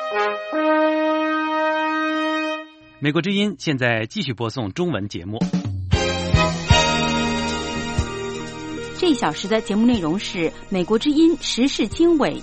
美国之音现在继续播送中文节目。 这一小时的节目内容是美国之音时事经纬。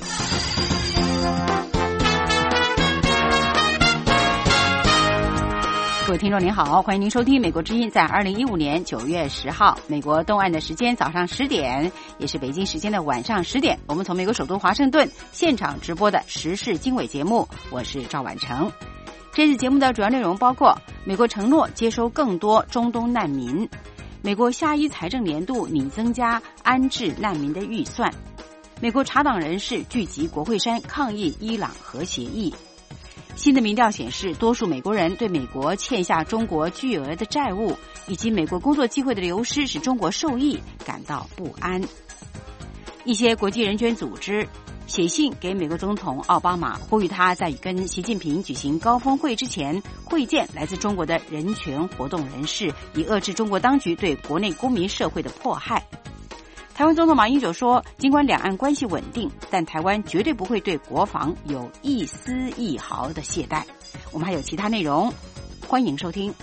各位听众您好，欢迎您收听美国之音在2015年9月10号美国东岸的时间早上10点，也是北京时间的晚上10点，我们从美国首都华盛顿现场直播的时事经纬节目，我是赵婉成。这次节目的主要内容包括：美国承诺接收更多中东难民；美国下一财政年度拟增加安置难民的预算；美国茶党人士聚集国会山抗议伊朗核协议；新的民调显示，多数美国人对美国欠下中国巨额的债务，以及美国工作机会的流失使中国受益感到不安。一些国际人权组织写信给美国总统奥巴马，呼吁他在跟习近平举行高峰会之前会见来自中国的人权活动人士，以遏制中国当局对国内公民社会的迫害。台湾总统马英九说，尽管两岸关系稳定，但台湾绝对不会对国防有一丝一毫的懈怠。我们还有其他内容，欢迎收听。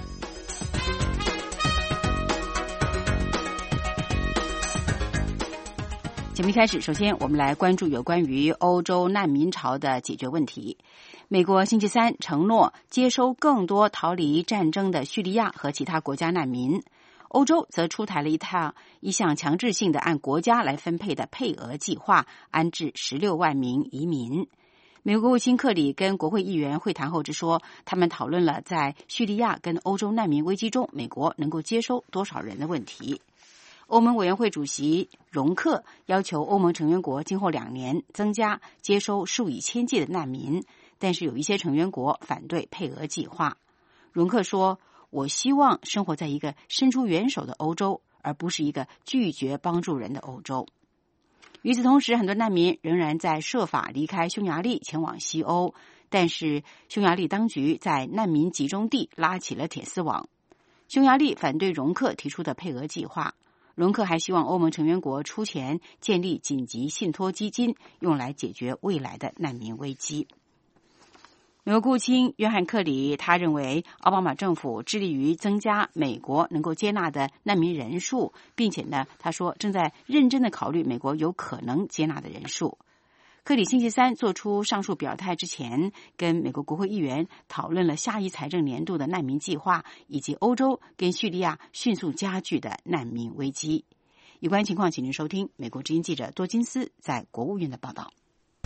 节目一开始，首先我们来关注有关于欧洲难民潮的解决问题。美国星期三承诺接收更多逃离战争的叙利亚和其他国家难民。欧洲则出台了一项强制性的按国家来分配的配额计划，安置16万名移民。美国国务卿克里跟国会议员会谈后说，他们讨论了在叙利亚跟欧洲难民危机中，美国能够接收多少人的问题。欧盟委员会主席容克要求欧盟成员国今后2年增加接收数以千计的难民，但是有一些成员国反对配额计划。容克说，我希望生活在一个伸出援手的欧洲，而不是一个拒绝帮助人的欧洲。与此同时，很多难民仍然在设法离开匈牙利前往西欧，但是匈牙利当局在难民集中地拉起了铁丝网。匈牙利反对容克提出的配额计划。容克还希望欧盟成员国出钱建立紧急信托基金，用来解决未来的难民危机。美国国务卿约翰克里他认为，奥巴马政府致力于增加美国能够接纳的难民人数，并且呢，他说正在认真的考虑美国有可能接纳的人数。克里星期三做出上述表态之前，跟美国国会议员讨论了下一财政年度的难民计划，以及欧洲跟叙利亚迅速加剧的难民危机。有关情况，请您收听美国之音记者多金斯在国务院的报道。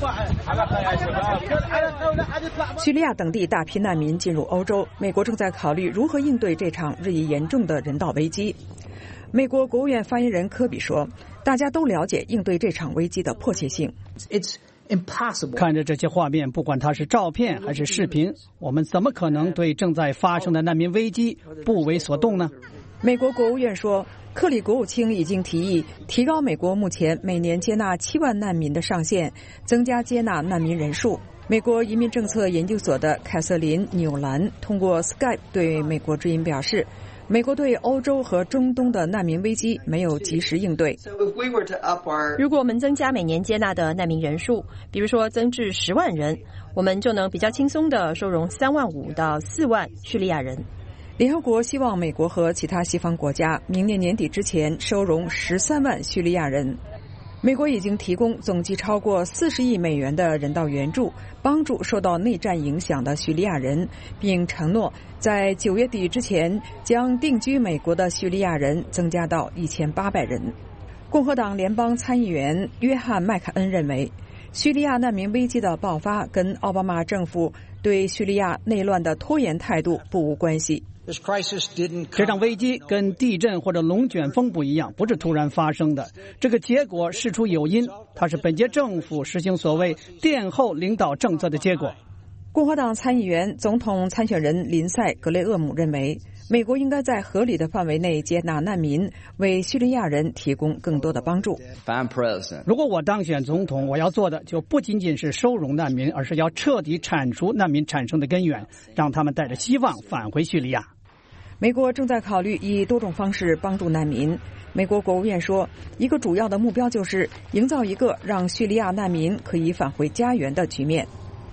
叙利亚等地大批难民进入欧洲，美国正在考虑如何应对这场日益严重的人道危机。美国国务院发言人科比说，大家都了解应对这场危机的迫切性。 看着这些画面，不管它是照片还是视频，我们怎么可能对正在发生的难民危机不为所动呢？ 美国国务院说，克里国务卿已经提议提高美国目前每年接纳7万难民的上限，增加接纳难民人数。美国移民政策研究所的凯瑟琳·纽兰通过 Skype 对美国之音表示，美国对欧洲和中东的难民危机没有及时应对。 如果我们增加每年接纳的难民人数，比如说增至10万人，我们就能比较轻松地收容3万5到4万叙利亚人。 联合国希望美国和其他西方国家明年年底之前收容13万叙利亚人。美国已经提供总计超过40亿美元的人道援助，帮助受到内战影响的叙利亚人，并承诺在9月底之前将定居美国的叙利亚人增加到1800人。共和党联邦参议员约翰·麦凯恩认为，叙利亚难民危机的爆发跟奥巴马政府对叙利亚内乱的拖延态度不无关系。 这场危机跟地震或者龙卷风不一样，不是突然发生的。这个结果事出有因，它是本届政府实行所谓殿后领导政策的结果。 共和党参议员、总统参选人林赛·格雷厄姆认为，美国应该在合理的范围内接纳难民，为叙利亚人提供更多的帮助。 如果我当选总统，我要做的就不仅仅是收容难民，而是要彻底铲除难民产生的根源，让他们带着希望返回叙利亚。 美国正在考虑以多种方式帮助难民。美国国务院说，一个主要的目标就是营造一个让叙利亚难民可以返回家园的局面。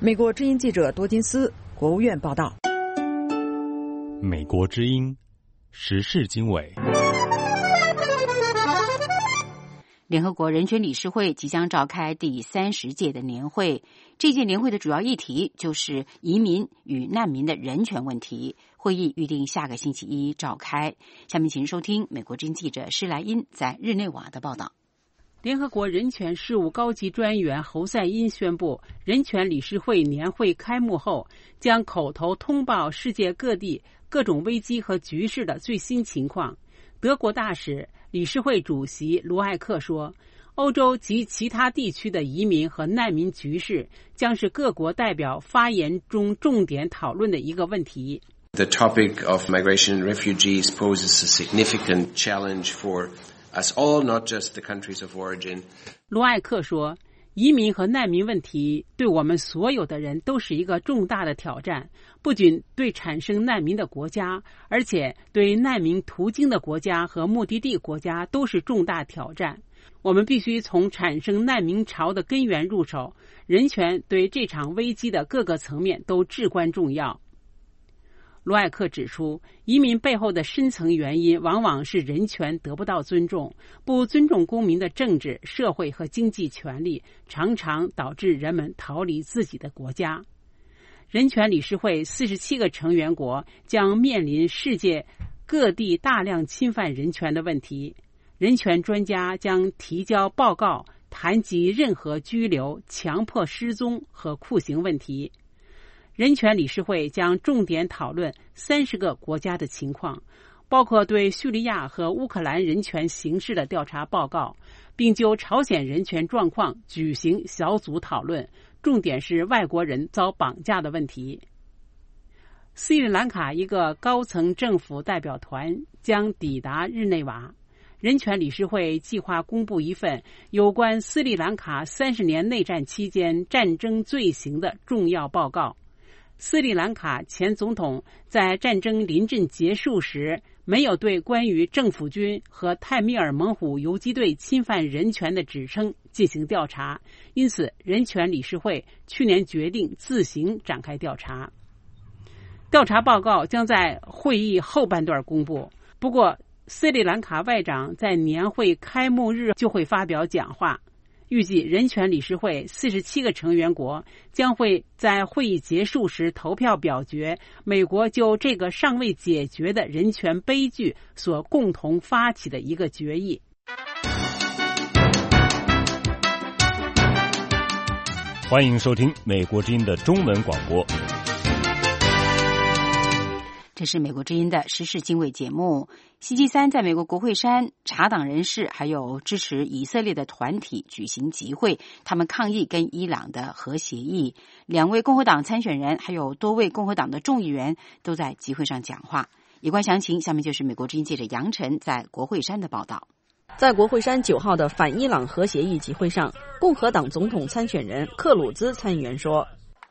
美国之音记者多金斯，国务院报道。 美国之音时事经纬。 联合国人权理事会即将召开第30届的年会，这届年会的主要议题就是移民与难民的人权问题。会议预定下个星期一召开。下面请收听美国之音记者施莱因在日内瓦的报道。 联合国人权事务高级专员侯赛因宣布，人权理事会年会开幕后将口头通报世界各地各种危机和局势的最新情况。德国大使、理事会主席卢艾克说，欧洲及其他地区的移民和难民局势将是各国代表发言中重点讨论的一个问题。 The topic of migration and refugees poses a significant challenge for us all, not just the countries of origin. 卢艾克说，移民和难民问题对我们所有的人都是一个重大的挑战，不仅对产生难民的国家，而且对难民途经的国家和目的地国家都是重大挑战。我们必须从产生难民潮的根源入手，人权对这场危机的各个层面都至关重要。卢艾克指出，移民背后的深层原因往往是人权得不到尊重，不尊重公民的政治、社会和经济权利，常常导致人们逃离自己的国家。人权理事会47个成员国将面临世界各地大量侵犯人权的问题。人权专家将提交报告，谈及任何拘留、强迫失踪和酷刑问题。人权理事会将重点讨论30个国家的情况，包括对叙利亚和乌克兰人权形势的调查报告，并就朝鲜人权状况举行小组讨论，重点是外国人遭绑架的问题。斯里兰卡一个高层政府代表团将抵达日内瓦。人权理事会计划公布一份有关斯里兰卡30年内战期间战争罪行的重要报告。斯里兰卡前总统在战争临阵结束时没有对关于政府军和泰米尔猛虎游击队侵犯人权的指称进行调查，因此人权理事会去年决定自行展开调查。调查报告将在会议后半段公布，不过斯里兰卡外长在年会开幕日就会发表讲话。预计人权理事会47个成员国将会在会议结束时投票表决美国就这个尚未解决的人权悲剧所共同发起的一个决议。 欢迎收听美国之音的中文广播。 这是美国之音的时事经纬节目。星期三在美国国会山，茶党人士还有支持以色列的团体举行集会，他们抗议跟伊朗的核协议。2位共和党参选人还有多位共和党的众议员都在集会上讲话。有关详情，下面就是美国之音记者杨晨在国会山的报道。 在国会山9号的反伊朗核协议集会上，共和党总统参选人克鲁兹参议员说，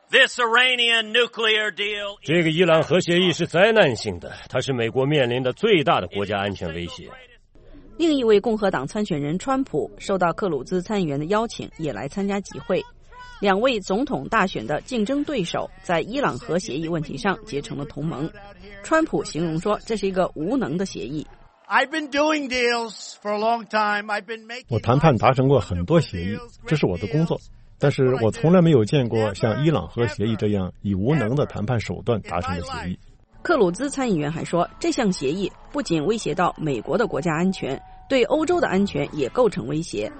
这个伊朗核协议是灾难性的，它是美国面临的最大的国家安全威胁。 另一位共和党参选人川普受到克鲁兹参议员的邀请，也来参加集会。2位总统大选的竞争对手在伊朗核协议问题上结成了同盟。川普形容说，这是一个无能的协议。 我谈判达成过很多协议，这是我的工作。但是我从来没有见过像伊朗核协议这样以无能的谈判手段达成的协议。 克鲁兹参议员还说，这项协议不仅威胁到美国的国家安全，对欧洲的安全也构成威胁。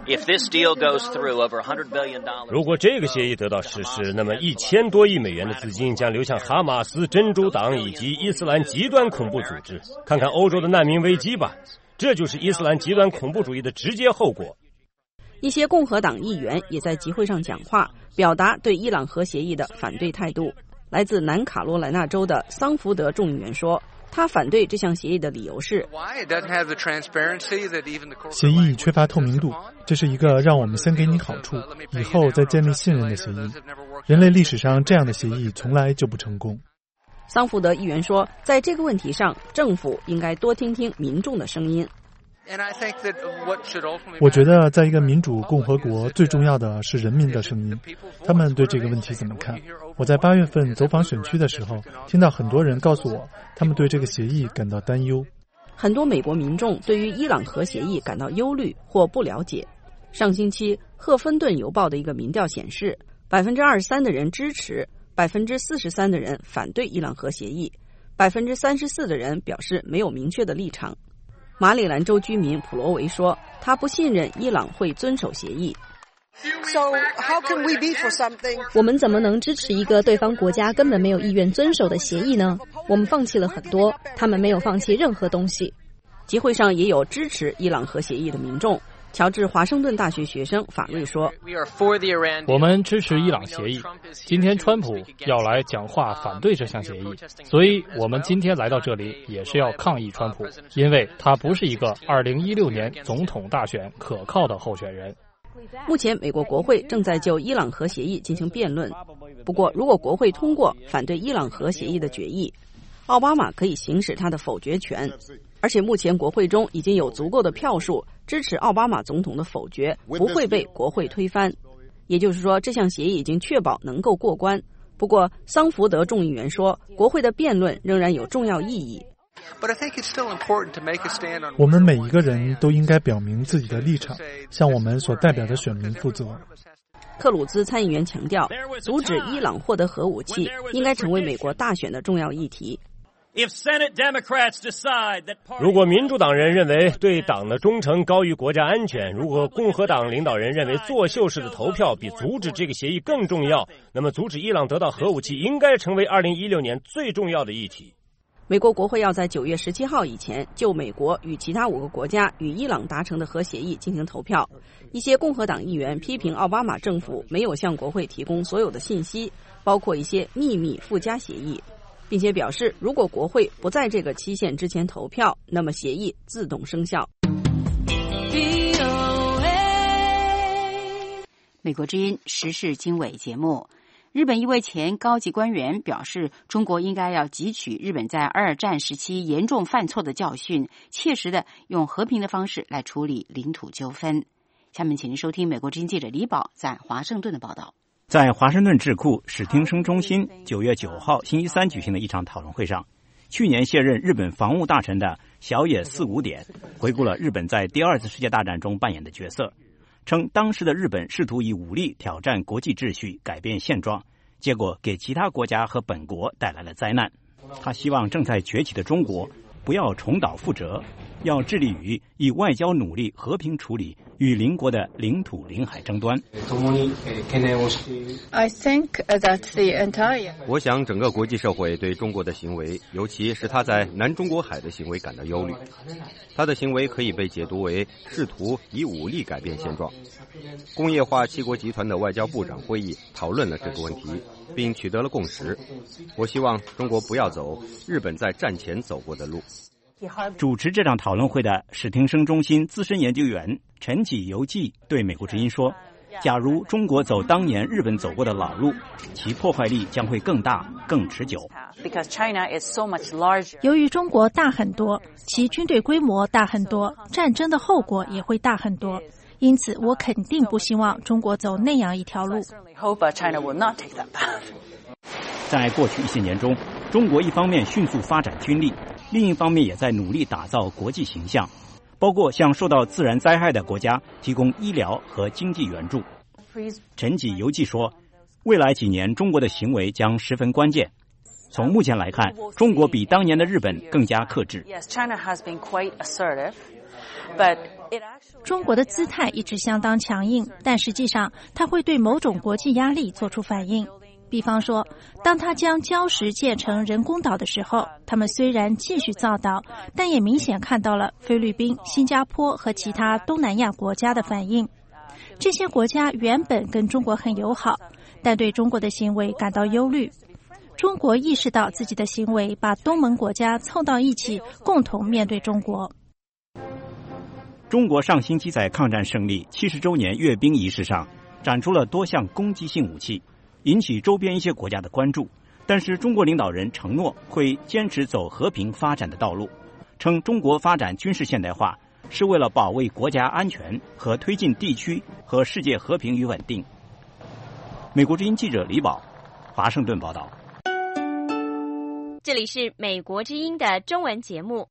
如果这个协议得到实施，那么1000多亿美元的资金将流向哈马斯、珍珠党以及伊斯兰极端恐怖组织。看看欧洲的难民危机吧，这就是伊斯兰极端恐怖主义的直接后果。 一些共和党议员也在集会上讲话，表达对伊朗核协议的反对态度。来自南卡罗来纳州的桑福德众议员说，他反对这项协议的理由是， 协议缺乏透明度，这是一个让我们先给你好处，以后再建立信任的协议。人类历史上这样的协议从来就不成功。 桑福德议员说，在这个问题上，政府应该多听听民众的声音。 我觉得在一个民主共和国，最重要的是人民的声音，他们对这个问题怎么看？我在8月份走访选区的时候，听到很多人告诉我，他们对这个协议感到担忧。 很多美国民众对于伊朗核协议感到忧虑或不了解。上星期，赫芬顿邮报的一个民调显示，23%的人支持，43%的人反对伊朗核协议，34%的人表示没有明确的立场。马里兰州居民普罗维说，他不信任伊朗会遵守协议。 我们怎么能支持一个对方国家根本没有意愿遵守的协议呢？我们放弃了很多，他们没有放弃任何东西。 集会上也有支持伊朗核协议的民众。乔治华盛顿大学学生法瑞说， 我们支持伊朗协议。今天川普要来讲话反对这项协议，所以我们今天来到这里也是要抗议川普，因为他不是一个2016年总统大选可靠的候选人。 目前美国国会正在就伊朗核协议进行辩论，不过如果国会通过反对伊朗核协议的决议，奥巴马可以行使他的否决权，而且目前国会中已经有足够的票数支持奥巴马总统的否决不会被国会推翻，也就是说这项协议已经确保能够过关。不过桑福德众议员说，国会的辩论仍然有重要意义。 我们每一个人都应该表明自己的立场，向我们所代表的选民负责。 克鲁兹参议员强调，阻止伊朗获得核武器应该成为美国大选的重要议题。 如果民主党人认为对党的忠诚高于国家安全，如果共和党领导人认为作秀式的投票比阻止这个协议更重要，那么阻止伊朗得到核武器应该成为2016年最重要的议题。 美国国会要在9月17号以前就美国与其他5个国家与伊朗达成的核协议进行投票。一些共和党议员批评奥巴马政府没有向国会提供所有的信息，包括一些秘密附加协议，并且表示如果国会不在这个期限之前投票，那么协议自动生效。 美国之音时事经纬节目，日本一位前高级官员表示，中国应该要汲取日本在2战时期严重犯错的教训，切实的用和平的方式来处理领土纠纷。下面请您收听美国之音记者李宝在华盛顿的报道。 在华盛顿智库史汀生中心9月9号星期三举行的一场讨论会上，去年卸任日本防务大臣的小野四五典回顾了日本在第2次世界大战中扮演的角色，称当时的日本试图以武力挑战国际秩序，改变现状，结果给其他国家和本国带来了灾难。他希望正在崛起的中国不要重蹈覆辙，要致力于以外交努力和平处理与邻国的领土领海争端。 我想整个国际社会对中国的行为，尤其是他在南中国海的行为感到忧虑。他的行为可以被解读为试图以武力改变现状。工业化七国集团的外交部长会议讨论了这个问题，并取得了共识。我希望中国不要走日本在战前走过的路。 主持这场讨论会的史汀生中心资深研究员陈己游纪对美国之音说，假如中国走当年日本走过的老路，其破坏力将会更大更持久。 由于中国大很多，其军队规模大很多，战争的后果也会大很多，因此我肯定不希望中国走那样一条路。 在过去一些年中，中国一方面迅速发展军力，另一方面也在努力打造国际形象，包括向受到自然灾害的国家提供医疗和经济援助。陈己游纪说，未来几年中国的行为将十分关键。从目前来看，中国比当年的日本更加克制。 中国的姿态一直相当强硬，但实际上它会对某种国际压力做出反应。比方说，当他将礁石建成人工岛的时候，他们虽然继续造岛，但也明显看到了菲律宾、新加坡和其他东南亚国家的反应。这些国家原本跟中国很友好，但对中国的行为感到忧虑。中国意识到自己的行为把东盟国家凑到一起，共同面对中国。 中国上星期在抗战胜利70周年阅兵仪式上展出了多项攻击性武器，引起周边一些国家的关注，但是中国领导人承诺会坚持走和平发展的道路，称中国发展军事现代化是为了保卫国家安全和推进地区和世界和平与稳定。美国之音记者李宝，华盛顿报道。 这里是美国之音的中文节目。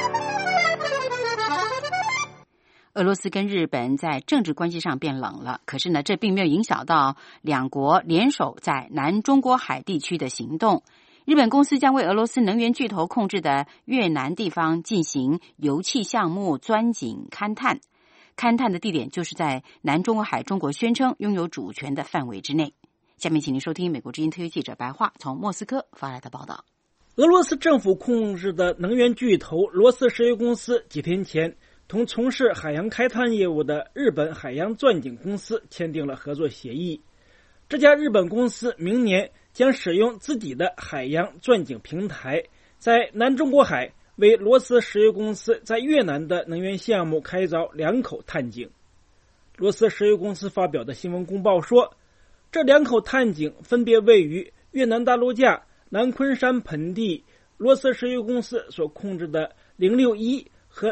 俄罗斯跟日本在政治关系上变冷了，可是呢，这并没有影响到两国联手在南中国海地区的行动。日本公司将为俄罗斯能源巨头控制的越南地方进行油气项目钻井勘探，勘探的地点就是在南中国海中国宣称拥有主权的范围之内。下面请您收听美国之音特约记者白桦从莫斯科发来的报道。 俄罗斯政府控制的能源巨头罗斯石油公司几天前同从事海洋开探业务的日本海洋钻井公司签订了合作协议。这家日本公司明年将使用自己的海洋钻井平台，在南中国海为罗斯石油公司在越南的能源项目开凿2口探井。罗斯石油公司发表的新闻公报说，这2口探井分别位于越南大陆架南昆山盆地罗斯石油公司所控制的061和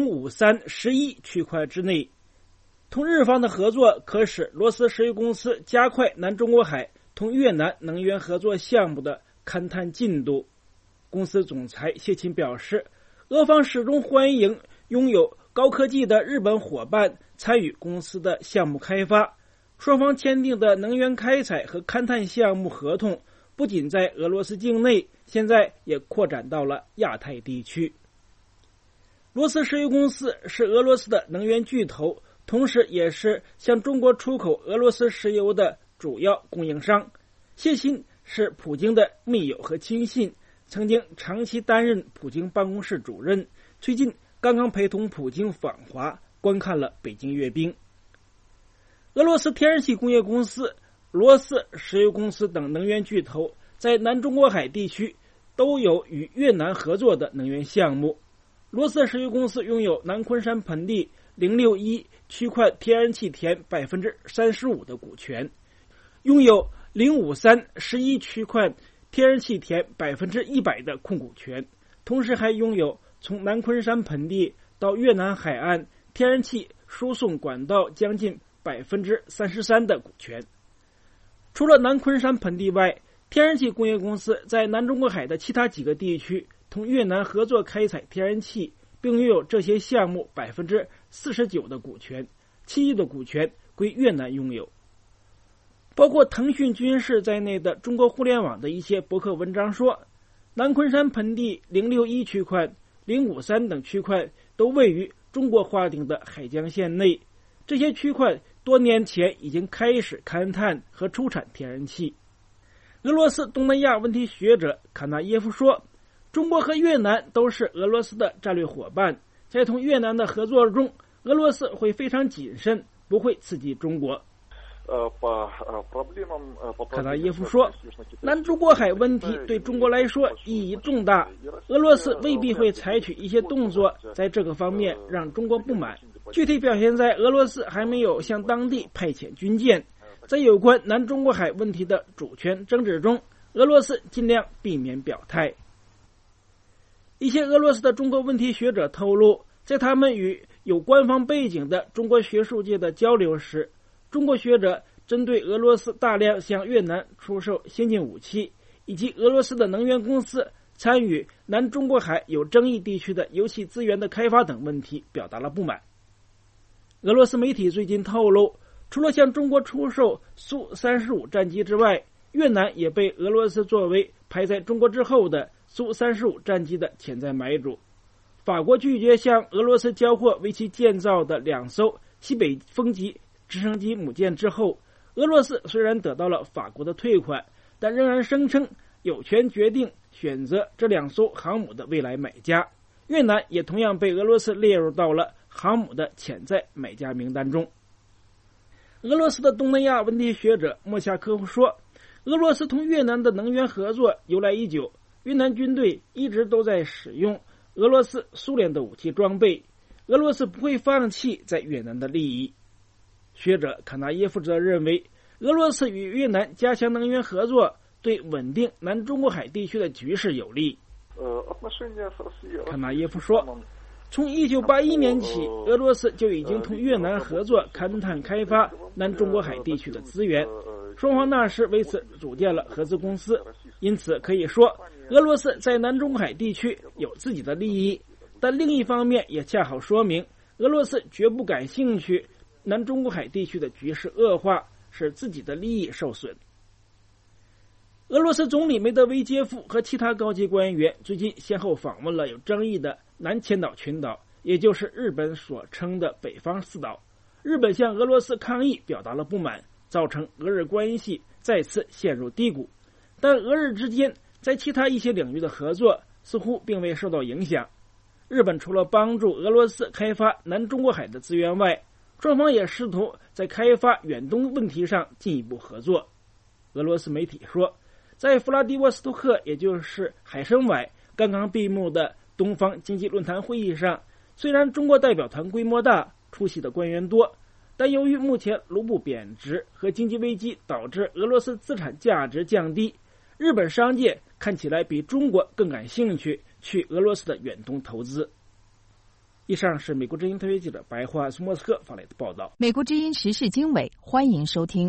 05311区块之内。同日方的合作可使罗斯石油公司加快南中国海同越南能源合作项目的勘探进度。公司总裁谢勤表示，俄方始终欢迎拥有高科技的日本伙伴参与公司的项目开发。双方签订的能源开采和勘探项目合同不仅在俄罗斯境内，现在也扩展到了亚太地区。罗斯石油公司是俄罗斯的能源巨头，同时也是向中国出口俄罗斯石油的主要供应商。谢辛是普京的密友和亲信，曾经长期担任普京办公室主任，最近刚刚陪同普京访华，观看了北京阅兵。俄罗斯天然气工业公司、罗斯石油公司等能源巨头在南中国海地区都有与越南合作的能源项目。罗斯石油公司拥有南昆山盆地061区块天然气田 35% 的股权，拥有05311区块天然气田 100% 的控股权，同时还拥有从南昆山盆地到越南海岸天然气输送管道将近 33% 的股权。除了南昆山盆地外，天然气工业公司在南中国海的其他几个地区同越南合作开采天然气，并拥有这些项目 49% 的股权，其余的股权归越南拥有。包括腾讯军事在内的中国互联网的一些博客文章说，南昆山盆地061区块、053等区块都位于中国划定的海江线内，这些区块多年前已经开始勘探和出产天然气。俄罗斯东南亚问题学者卡纳耶夫说，中国和越南都是俄罗斯的战略伙伴，在同越南的合作中，俄罗斯会非常谨慎，不会刺激中国。卡纳耶夫说，南中国海问题对中国来说意义重大，俄罗斯未必会采取一些动作在这个方面让中国不满，具体表现在俄罗斯还没有向当地派遣军舰。在有关南中国海问题的主权争执中，俄罗斯尽量避免表态。一些俄罗斯的中国问题学者透露，在他们与有官方背景的中国学术界的交流时，中国学者针对俄罗斯大量向越南出售先进武器，以及俄罗斯的能源公司参与南中国海有争议地区的油气资源的开发等问题表达了不满。俄罗斯媒体最近透露，除了向中国出售苏35战机之外，越南也被俄罗斯作为排在中国之后的苏35战机的潜在买主。法国拒绝向俄罗斯交货为其建造的2艘西北风级直升机母舰之后，俄罗斯虽然得到了法国的退款，但仍然声称有权决定选择这2艘航母的未来买家。越南也同样被俄罗斯列入到了航母的潜在买家名单中。俄罗斯的东南亚问题学者莫夏科夫说，俄罗斯同越南的能源合作由来已久，越南军队一直都在使用俄罗斯、苏联的武器装备，俄罗斯不会放弃在越南的利益。学者卡纳耶夫则认为，俄罗斯与越南加强能源合作对稳定南中国海地区的局势有利。卡纳耶夫说， 从1981年起，俄罗斯就已经同越南合作勘探开发南中国海地区的资源，双方那时为此组建了合资公司。因此可以说，俄罗斯在南中国海地区有自己的利益，但另一方面也恰好说明俄罗斯绝不感兴趣南中国海地区的局势恶化，使自己的利益受损。俄罗斯总理梅德韦杰夫和其他高级官员最近先后访问了有争议的南千岛群岛，也就是日本所称的北方四岛。日本向俄罗斯抗议表达了不满，造成俄日关系再次陷入低谷。但俄日之间在其他一些领域的合作似乎并未受到影响。日本除了帮助俄罗斯开发南中国海的资源外，双方也试图在开发远东问题上进一步合作。俄罗斯媒体说，在弗拉迪沃斯托克，也就是海参崴刚刚闭幕的东方经济论坛会议上，虽然中国代表团规模大，出席的官员多，但由于目前卢布贬值和经济危机导致俄罗斯资产价值降低，日本商界看起来比中国更感兴趣去俄罗斯的远东投资。以上是美国之音特约记者白桦从莫斯科发来的报道。 美国之音时事经纬，欢迎收听。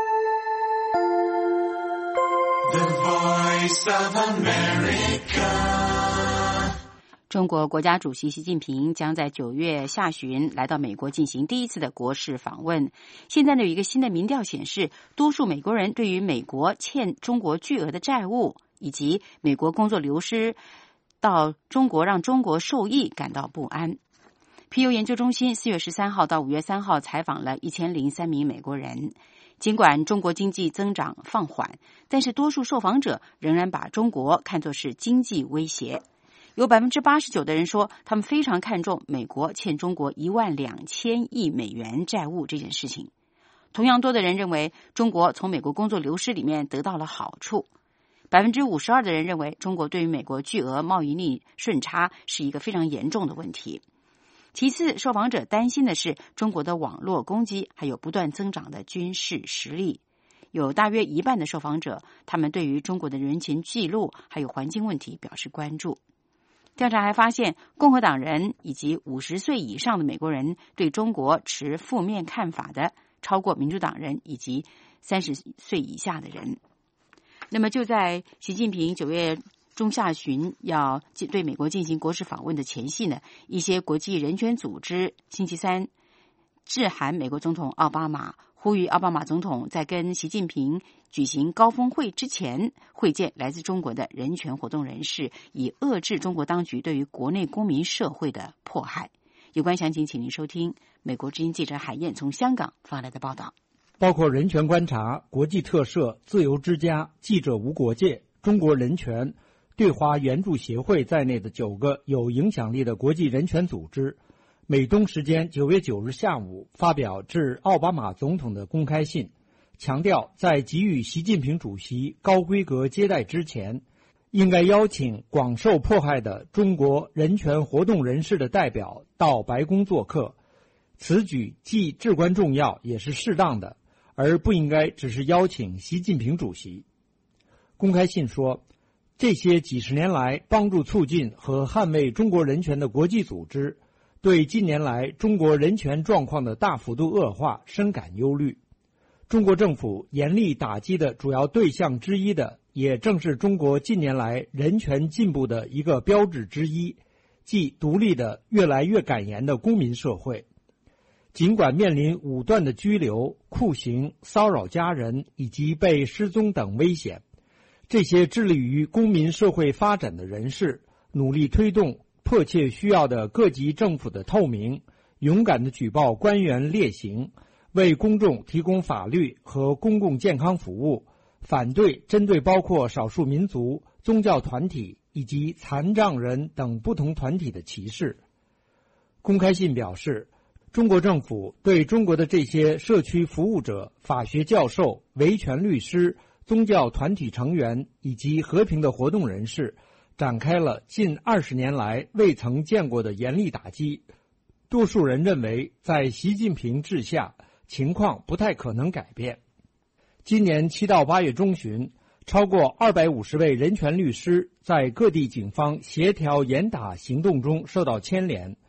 The Voice of America。 中国国家主席习近平将在9月下旬来到美国进行第一次的国事访问。现在呢，有一个新的民调显示，多数美国人对于美国欠中国巨额的债务以及美国工作流失到中国让中国受益感到不安。皮尤研究中心4月13号到5月3号采访了1003名美国人。尽管中国经济增长放缓，但是多数受访者仍然把中国看作是经济威胁。有 89% 的人说，他们非常看重美国欠中国12000亿美元债务这件事情。同样多的人认为，中国从美国工作流失里面得到了好处。52% 的人认为，中国对于美国巨额贸易逆顺差是一个非常严重的问题。其次，受访者担心的是中国的网络攻击，还有不断增长的军事实力。有大约一半的受访者，他们对于中国的人权记录还有环境问题表示关注。调查还发现，共和党人以及50岁以上的美国人对中国持负面看法的超过民主党人以及30岁以下的人。那么就在习近平9月中下旬要对美国进行国事访问的前夕呢，一些国际人权组织星期三致函美国总统奥巴马，呼吁奥巴马总统在跟习近平举行高峰会之前会见来自中国的人权活动人士，以遏制中国当局对于国内公民社会的迫害。有关详情，请您收听美国之音记者海燕从香港发来的报道。 包括人权观察、国际特赦、自由之家、记者无国界、中国人权、对华援助协会在内的9个有影响力的国际人权组织，美东时间9月9日下午发表致奥巴马总统的公开信，强调在给予习近平主席高规格接待之前，应该邀请广受迫害的中国人权活动人士的代表到白宫做客。此举既至关重要，也是适当的，而不应该只是邀请习近平主席。公开信说，这些几十年来帮助促进和捍卫中国人权的国际组织，对近年来中国人权状况的大幅度恶化深感忧虑。中国政府严厉打击的主要对象之一的，也正是中国近年来人权进步的一个标志之一，即独立的越来越敢言的公民社会。尽管面临武断的拘留、酷刑、骚扰家人以及被失踪等危险，这些致力于公民社会发展的人士努力推动迫切需要的各级政府的透明，勇敢地举报官员劣行，为公众提供法律和公共健康服务，反对针对包括少数民族、宗教团体以及残障人等不同团体的歧视。公开信表示，中国政府对中国的这些社区服务者、法学教授、维权律师、宗教团体成员以及和平的活动人士展开了近20年来未曾见过的严厉打击。多数人认为，在习近平治下，情况不太可能改变。今年7到8月中旬，超过250位人权律师在各地警方协调严打行动中受到牵连，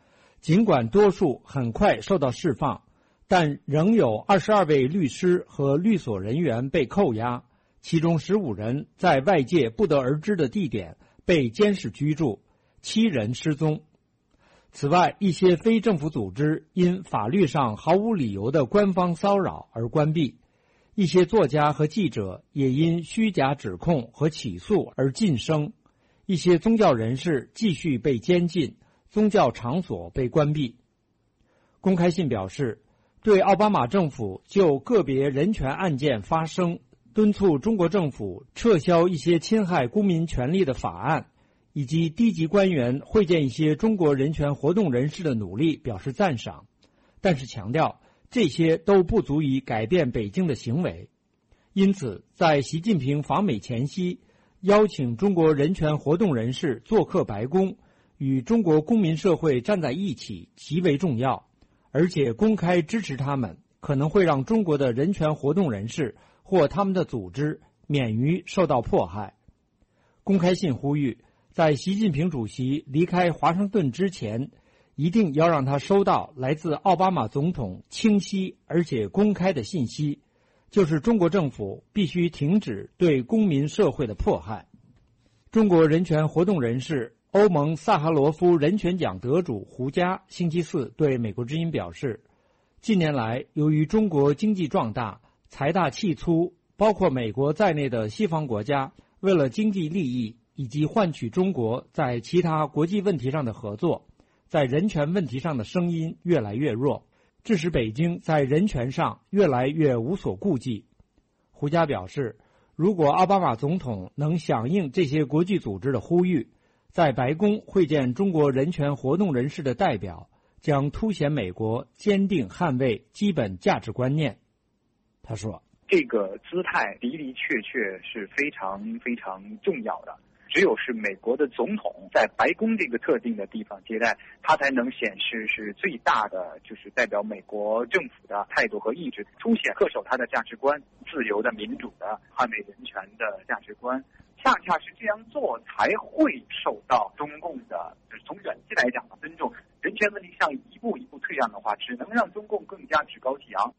尽管多数很快受到释放，但仍有22位律师和律所人员被扣押，其中15人在外界不得而知的地点被监视居住，7人失踪。此外，一些非政府组织因法律上毫无理由的官方骚扰而关闭，一些作家和记者也因虚假指控和起诉而晋升，一些宗教人士继续被监禁，宗教场所被关闭。公开信表示，对奥巴马政府就个别人权案件发声，敦促中国政府撤销一些侵害公民权利的法案，以及低级官员会见一些中国人权活动人士的努力表示赞赏，但是强调这些都不足以改变北京的行为。因此，在习近平访美前夕，邀请中国人权活动人士做客白宫，与中国公民社会站在一起极为重要，而且公开支持他们，可能会让中国的人权活动人士或他们的组织免于受到迫害。公开信呼吁，在习近平主席离开华盛顿之前，一定要让他收到来自奥巴马总统清晰而且公开的信息，就是中国政府必须停止对公民社会的迫害。中国人权活动人士、欧盟萨哈罗夫人权奖得主胡佳星期四对美国之音表示，近年来由于中国经济壮大、财大气粗，包括美国在内的西方国家为了经济利益以及换取中国在其他国际问题上的合作，在人权问题上的声音越来越弱，致使北京在人权上越来越无所顾忌。胡佳表示，如果奥巴马总统能响应这些国际组织的呼吁，在白宫会见中国人权活动人士的代表，将凸显美国坚定捍卫基本价值观念。他说， 这个姿态的的确确是非常非常重要的，只有是美国的总统在白宫这个特定的地方接待，他才能显示是最大的，就是代表美国政府的态度和意志，凸显恪守他的价值观，自由的、民主的、捍卫人权的价值观。恰恰是这样做才会受到中共的，就是从远期来讲的尊重。人权问题上一步一步退让的话，只能让中共更加趾高气扬。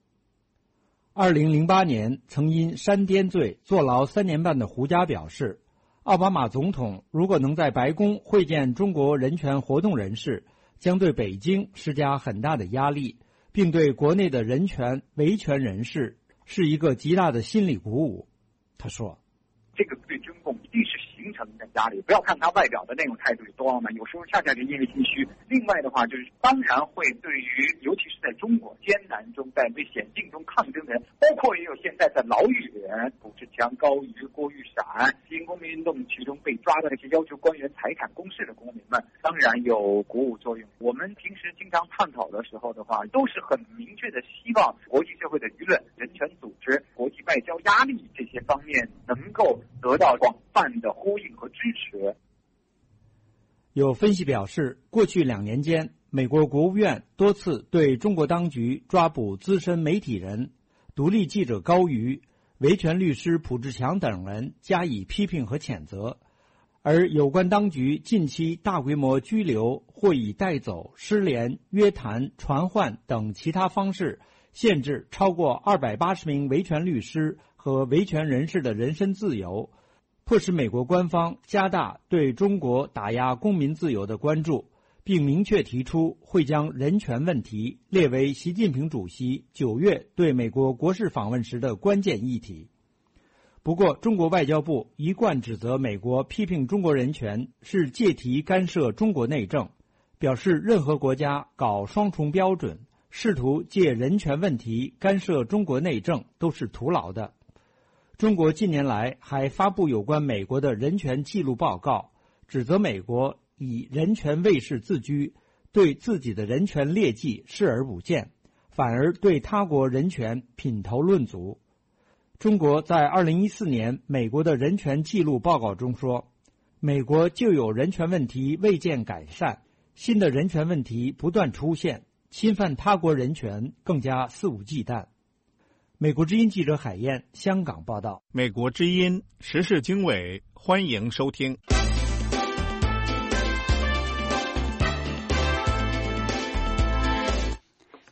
2008年曾因煽颠罪坐牢3年半的胡佳表示，奥巴马总统如果能在白宫会见中国人权活动人士，将对北京施加很大的压力，并对国内的人权维权人士是一个极大的心理鼓舞。他说， 这个对中共一定是形成的压力，不要看他外表的那种态度有多傲慢，有时候恰恰是因为心虚。另外的话，就是当然会对于尤其是在中国艰难中，在为险境中抗争的人，包括也有现在在牢狱的人，卜志强、高瑜、郭玉闪，新公民运动其中被抓的那些要求官员财产公示的公民们，当然有鼓舞作用。我们平时经常探讨的时候的话，都是很明确的希望国际社会的舆论、人权组织、国际外交压力这些方面能够得到广泛的呼应和支持。 有分析表示，过去2年间，美国国务院多次对中国当局抓捕资深媒体人、独立记者高瑜、维权律师卜志强等人加以批评和谴责，而有关当局近期大规模拘留或以带走、失联、约谈、传唤等其他方式限制超过280名维权律师和维权人士的人身自由，迫使美国官方加大对中国打压公民自由的关注，并明确提出会将人权问题列为习近平主席9月对美国国事访问时的关键议题。不过，中国外交部一贯指责美国批评中国人权是借题干涉中国内政，表示任何国家搞双重标准，试图借人权问题干涉中国内政都是徒劳的。中国近年来还发布有关美国的人权记录报告，指责美国以人权卫士自居，对自己的人权劣迹视而不见，反而对他国人权品头论足。中国在2014年美国的人权记录报告中说，美国就有人权问题未见改善，新的人权问题不断出现，侵犯他国人权更加肆无忌惮。美国之音记者海燕，香港报道。 美国之音时事经纬，欢迎收听。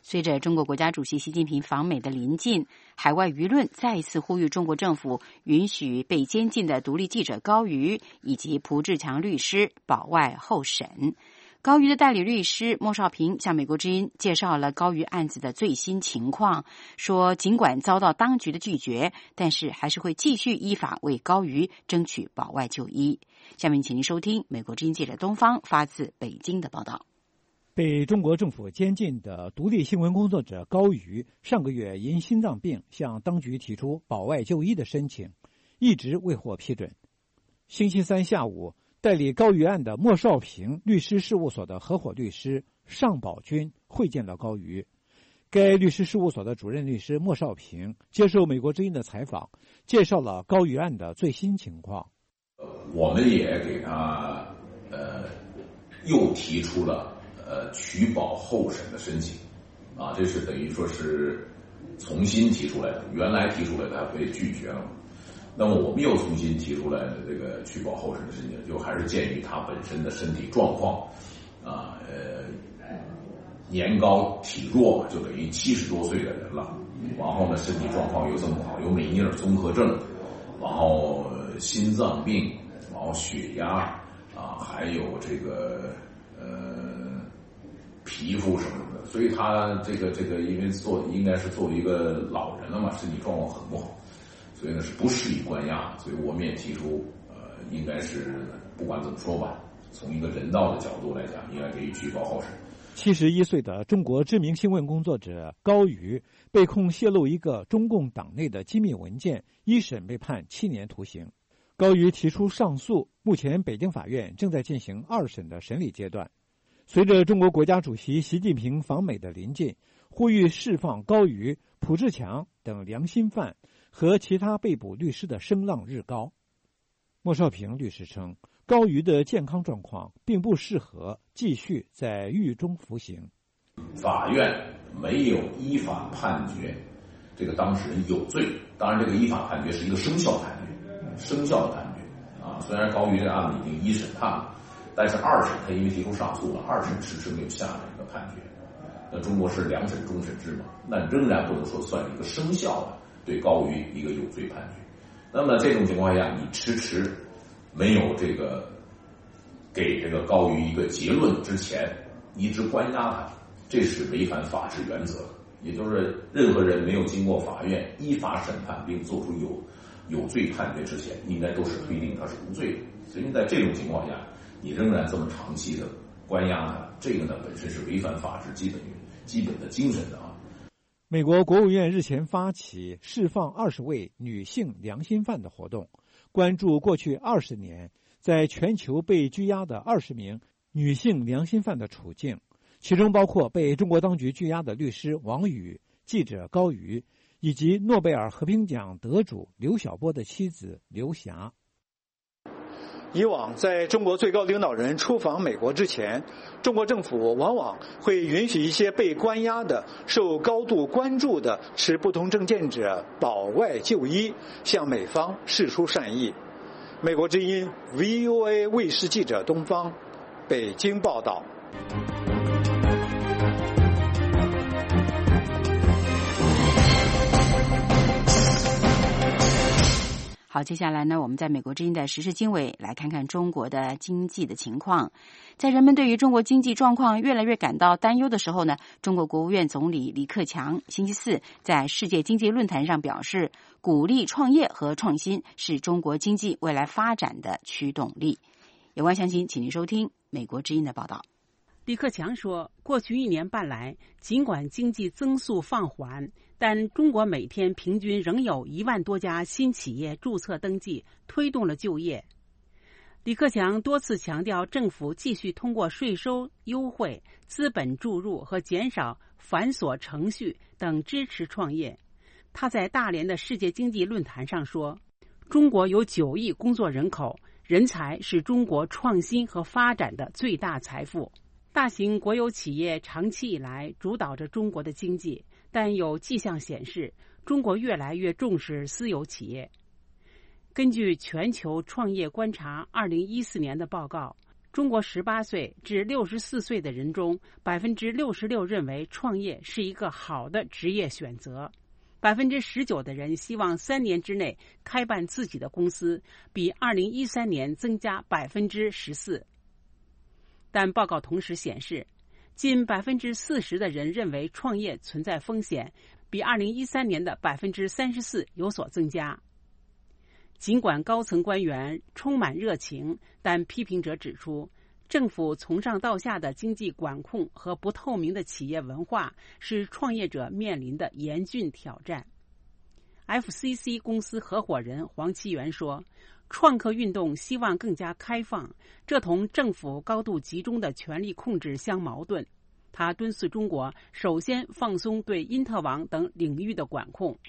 随着中国国家主席习近平访美的临近，海外舆论再次呼吁中国政府允许被监禁的独立记者高瑜以及蒲志强律师保外候审。高瑜的代理律师莫少平向美国之音介绍了高瑜案子的最新情况，说尽管遭到当局的拒绝，但是还是会继续依法为高瑜争取保外就医。下面请您收听美国之音记者东方发自北京的报道。 被中国政府监禁的独立新闻工作者高瑜上个月因心脏病向当局提出保外就医的申请，一直未获批准。星期三下午，代理高瑜案的莫少平律师事务所的合伙律师尚宝军会见了高瑜。该律师事务所的主任律师莫少平接受美国之音的采访，介绍了高瑜案的最新情况。 我们也给他又提出了取保候审的申请啊，这是等于说是重新提出来的，原来提出来的被拒绝了。那么我们又重新提出来的这个取保候审的申请，就还是鉴于他本身的身体状况啊，年高体弱嘛，就等于70多岁的人了。然后呢，身体状况又这么好，有美尼尔综合症，然后心脏病，然后血压啊，还有这个皮肤什么的，所以他这个因为应该是作为一个老人了嘛，身体状况很不好，所以呢是不适宜关押，所以我们也提出应该是不管怎么说吧，从一个人道的角度来讲，应该给予取保候审。 71岁的中国知名新闻工作者高瑜被控泄露一个中共党内的机密文件，一审被判7年徒刑。高瑜提出上诉，目前北京法院正在进行2审的审理阶段。随着中国国家主席习近平访美的临近，呼吁释放高瑜、蒲志强等良心犯和其他被捕律师的声浪日高。莫少平律师称，高瑜的健康状况并不适合继续在狱中服刑。 法院没有依法判决这个当事人有罪，当然这个依法判决是一个生效判决，生效的判决啊。虽然高瑜这个案子已经1审判了，但是2审他因为提出上诉了，2审迟迟没有下这个判决。那中国是2审终审制嘛，那仍然不能说算一个生效的对高瑜一个有罪判决。那么这种情况下，你迟迟没有这个给这个高瑜一个结论之前，一直关押他，这是违反法治原则。也就是任何人没有经过法院依法审判并做出有罪判决之前，应该都是推定他是无罪的。所以在这种情况下，你仍然这么长期的关押他，这个呢本身是违反法治基本的精神的啊。 美国国务院日前发起释放20位女性良心犯的活动，关注过去20年在全球被拘押的20名女性良心犯的处境，其中包括被中国当局拘押的律师王宇、记者高瑜，以及诺贝尔和平奖得主刘晓波的妻子刘霞。以往在中国最高领导人出访美国之前，中国政府往往会允许一些被关押的、受高度关注的持不同政见者保外就医，向美方释出善意。美国之音 VOA 卫视记者东方，北京报道。 好，接下来呢，我们在美国之音的时事经纬来看看中国的经济的情况。在人们对于中国经济状况越来越感到担忧的时候呢，中国国务院总理李克强星期四在世界经济论坛上表示，鼓励创业和创新是中国经济未来发展的驱动力。有关详情，请您收听美国之音的报道。 李克强说，过去1年半来，尽管经济增速放缓，但中国每天平均仍有1万多家新企业注册登记，推动了就业。李克强多次强调，政府继续通过税收优惠、资本注入和减少繁琐程序等支持创业。他在大连的世界经济论坛上说，中国有9亿工作人口，人才是中国创新和发展的最大财富。大型国有企业长期以来主导着中国的经济，但有迹象显示，中国越来越重视私有企业。根据全球创业观察2014年的报告， 中国18岁至64岁的人中，66%认为创业是一个好的职业选择。19%的人希望3年之内开办自己的公司，比2013年增加14%。但报告同时显示，近40%的人认为创业存在风险，比2013年的34%有所增加。尽管高层官员充满热情，但批评者指出，政府从上到下的经济管控和不透明的企业文化是创业者面临的严峻挑战。FCC 公司合伙人黄奇源说，创客运动希望更加开放，这同政府高度集中的权力控制相矛盾。他敦促中国首先放松对因特网等领域的管控。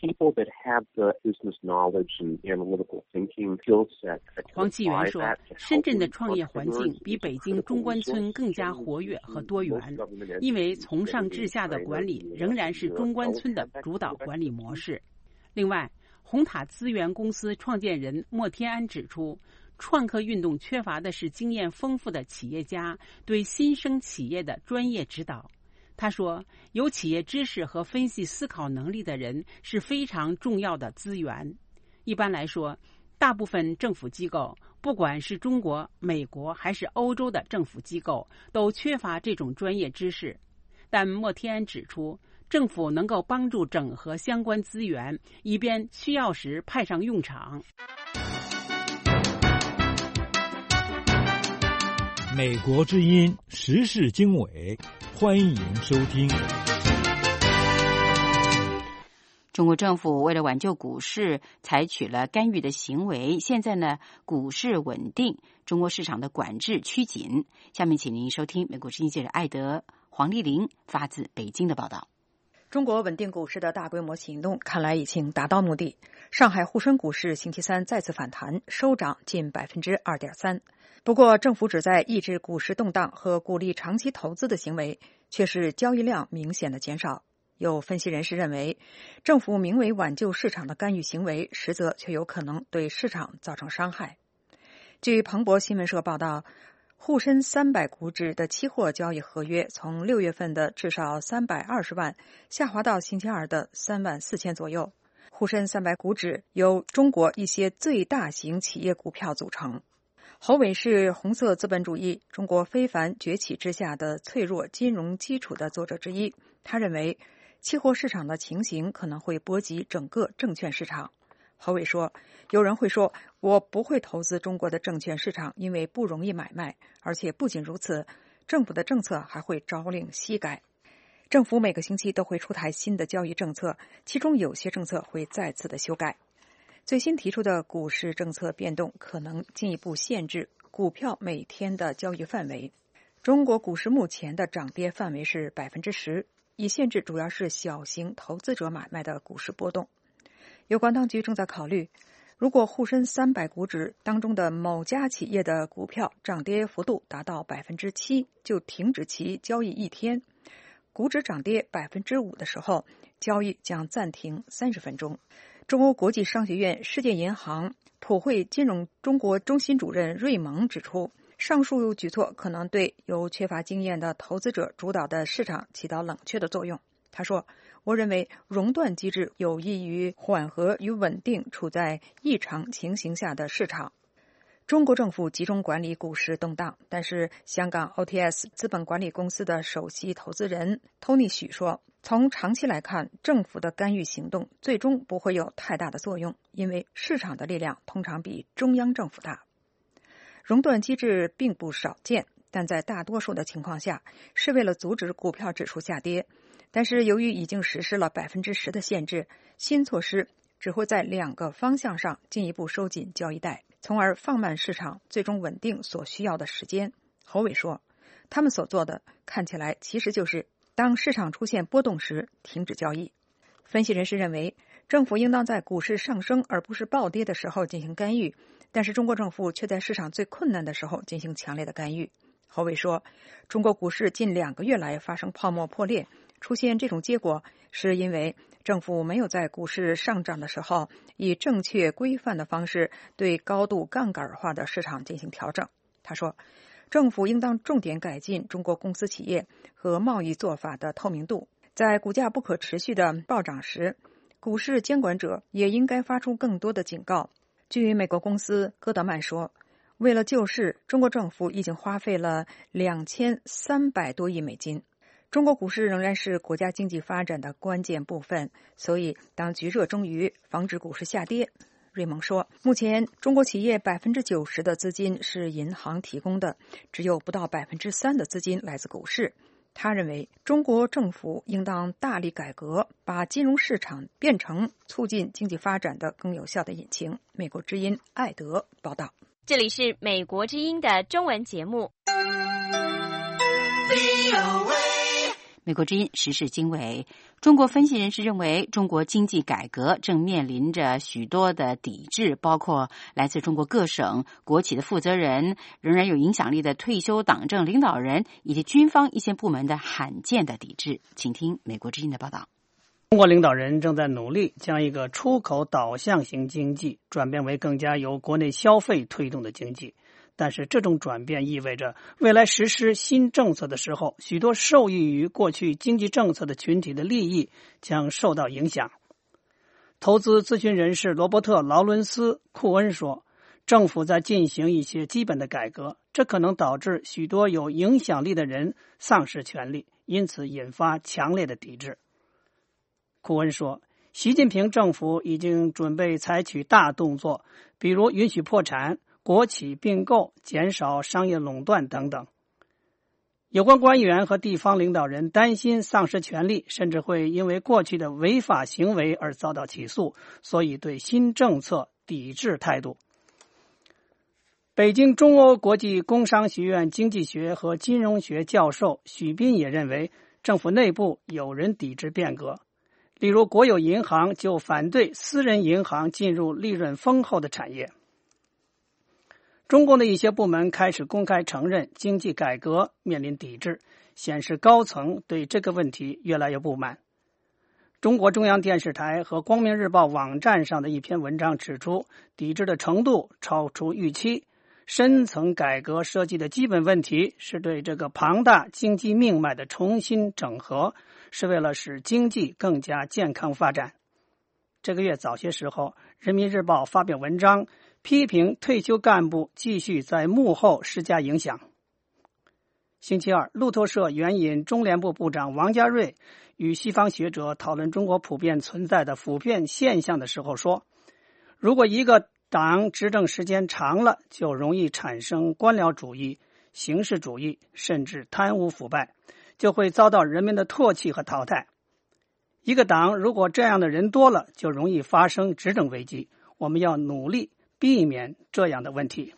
黄奇源说，深圳的创业环境比北京中关村更加活跃和多元，因为从上至下的管理仍然是中关村的主导管理模式。另外，红塔资源公司创建人莫天安指出，创客运动缺乏的是经验丰富的企业家对新生企业的专业指导。他说，有企业知识和分析思考能力的人是非常重要的资源。一般来说，大部分政府机构，不管是中国、美国还是欧洲的政府机构，都缺乏这种专业知识。但莫天安指出，政府能够帮助整合相关资源，以便需要时派上用场。 美国之音时事经纬，欢迎收听。 中国政府为了挽救股市，采取了干预的行为。现在呢，股市稳定，中国市场的管制趋紧。下面请您收听美国之音记者艾德、黄丽玲发自北京的报道。 中国稳定股市的大规模行动看来已经达到目的。上海沪深股市星期三再次反弹，收涨近 2.3%。不过，政府旨在抑制股市动荡和鼓励长期投资的行为，却是交易量明显的减少。有分析人士认为，政府名为挽救市场的干预行为，实则却有可能对市场造成伤害。据彭博新闻社报道，沪深300股指的期货交易合约从6月份的至少320万下滑到星期二的3万4千左右。沪深300股指由中国一些最大型企业股票组成。侯伟是红色资本主义中国非凡崛起之下的脆弱金融基础的作者之一。他认为，期货市场的情形可能会波及整个证券市场。侯伟说，有人会说，我不会投资中国的证券市场，因为不容易买卖，而且不仅如此，政府的政策还会朝令夕改。政府每个星期都会出台新的交易政策，其中有些政策会再次的修改。最新提出的股市政策变动可能进一步限制股票每天的交易范围。中国股市目前的涨跌范围是 10%， 以限制主要是小型投资者买卖的股市波动。有关当局正在考虑，如果沪深300股指当中的某家企业的股票涨跌幅度达到 7%， 就停止其交易一天。股指涨跌 5% 的时候，交易将暂停30分钟。中欧国际商学院世界银行普惠金融中国中心主任瑞蒙指出，上述举措可能对由缺乏经验的投资者主导的市场起到冷却的作用。他说，我认为熔断机制有益于缓和与稳定处在异常情形下的市场。中国政府集中管理股市动荡，但是香港 OTS 资本管理公司的首席投资人 Tony 许说，从长期来看，政府的干预行动最终不会有太大的作用，因为市场的力量通常比中央政府大。熔断机制并不少见，但在大多数的情况下是为了阻止股票指数下跌。但是由于已经实施了 10% 的限制，新措施只会在2个方向上进一步收紧交易带，从而放慢市场最终稳定所需要的时间。侯伟说，他们所做的看起来其实就是当市场出现波动时停止交易。分析人士认为，政府应当在股市上升而不是暴跌的时候进行干预，但是中国政府却在市场最困难的时候进行强烈的干预。侯伟说，中国股市近2个月来发生泡沫破裂，出现这种结果是因为政府没有在股市上涨的时候以正确规范的方式对高度杠杆化的市场进行调整。他说， 政府应当重点改进中国公司企业和贸易做法的透明度。在股价不可持续的暴涨时，股市监管者也应该发出更多的警告。据美国公司戈德曼说，为了救市，中国政府已经花费了2300多亿美金。中国股市仍然是国家经济发展的关键部分，所以当局热衷于防止股市下跌。瑞蒙说，目前中国企业90%的资金是银行提供的，只有不到3%的资金来自股市。他认为中国政府应当大力改革，把金融市场变成促进经济发展的更有效的引擎。美国之音艾德报道。 这里是美国之音的中文节目。 美国之音时事经纬，中国分析人士认为，中国经济改革正面临着许多的抵制，包括来自中国各省、国企的负责人、仍然有影响力的退休党政领导人以及军方一些部门的罕见的抵制。请听美国之音的报道。 中国领导人正在努力将一个出口导向型经济转变为更加由国内消费推动的经济。但是这种转变意味着未来实施新政策的时候，许多受益于过去经济政策的群体的利益将受到影响。投资咨询人士罗伯特·劳伦斯·库恩说，政府在进行一些基本的改革，这可能导致许多有影响力的人丧失权利，因此引发强烈的抵制。库恩说，习近平政府已经准备采取大动作，比如允许破产、国企并购、减少商业垄断等等。有关官员和地方领导人担心丧失权利，甚至会因为过去的违法行为而遭到起诉，所以对新政策抵制态度。北京中欧国际工商学院经济学和金融学教授许斌也认为，政府内部有人抵制变革。例如，国有银行就反对私人银行进入利润丰厚的产业。中共的一些部门开始公开承认经济改革面临抵制，显示高层对这个问题越来越不满。中国中央电视台和光明日报网站上的一篇文章指出，抵制的程度超出预期，深层改革涉及的基本问题是对这个庞大经济命脉的重新整合，是为了使经济更加健康发展。这个月早些时候，人民日报发表文章批评退休干部继续在幕后施加影响。星期二，路透社援引中联部部长王家瑞与西方学者讨论中国普遍存在的腐骗现象的时候说，如果一个党执政时间长了，就容易产生官僚主义、形式主义，甚至贪污腐败，就会遭到人民的唾弃和淘汰。一个党如果这样的人多了，就容易发生执政危机。我们要努力避免这样的问题。